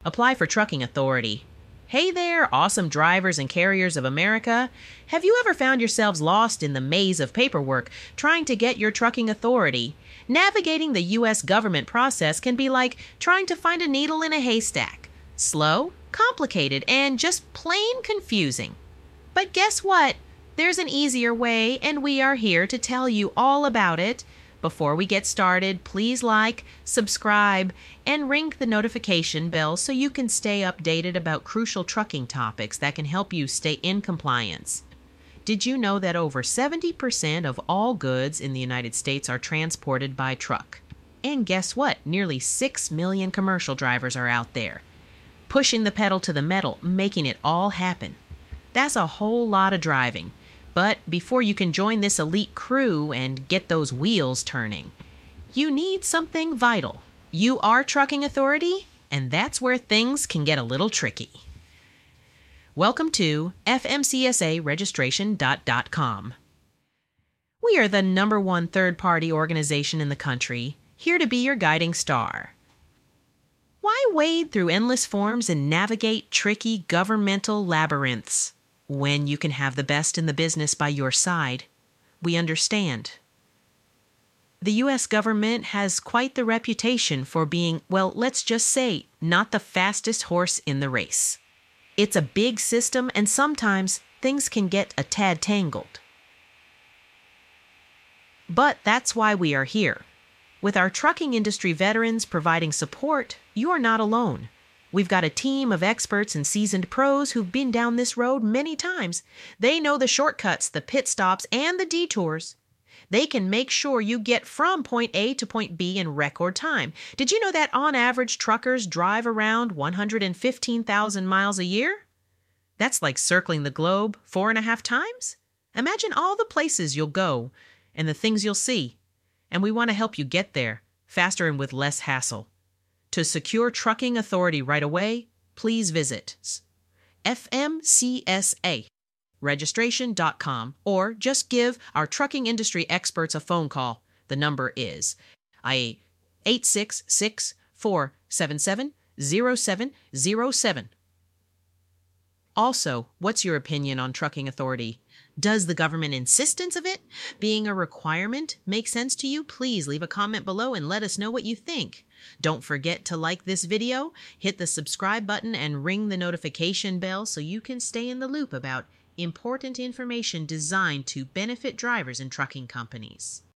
Apply for Trucking Authority. Hey there, awesome drivers and carriers of America. Have you ever found yourselves lost in the maze of paperwork trying to get your trucking authority? Navigating the U.S. government process can be like trying to find a needle in a haystack. Slow, complicated, and just plain confusing. But guess what? There's an easier way, and we are here to tell you all about it. Before we get started, please like, subscribe, and ring the notification bell so you can stay updated about crucial trucking topics that can help you stay in compliance. Did you know that over 70% of all goods in the United States are transported by truck? And guess what? Nearly 6 million commercial drivers are out there, pushing the pedal to the metal, making it all happen. That's a whole lot of driving. But before you can join this elite crew and get those wheels turning, you need something vital. You are Trucking Authority, and that's where things can get a little tricky. Welcome to FMCSAregistration.com. We are the #1 third-party organization in the country, here to be your guiding star. Why wade through endless forms and navigate tricky governmental labyrinths when you can have the best in the business by your side? We understand. The U.S. government has quite the reputation for being, well, let's just say, not the fastest horse in the race. It's a big system, and sometimes things can get a tad tangled. But that's why we are here. With our trucking industry veterans providing support, you are not alone. We've got a team of experts and seasoned pros who've been down this road many times. They know the shortcuts, the pit stops, and the detours. They can make sure you get from point A to point B in record time. Did you know that on average truckers drive around 115,000 miles a year? That's like circling the globe 4.5 times. Imagine all the places you'll go and the things you'll see. And we want to help you get there faster and with less hassle. To secure Trucking Authority right away, please visit FMCSAregistration.com or just give our trucking industry experts a phone call. The number is 866-477-0707. Also, what's your opinion on Trucking Authority? Does the government insistence of it being a requirement make sense to you? Please leave a comment below and let us know what you think. Don't forget to like this video, hit the subscribe button, and ring the notification bell so you can stay in the loop about important information designed to benefit drivers and trucking companies.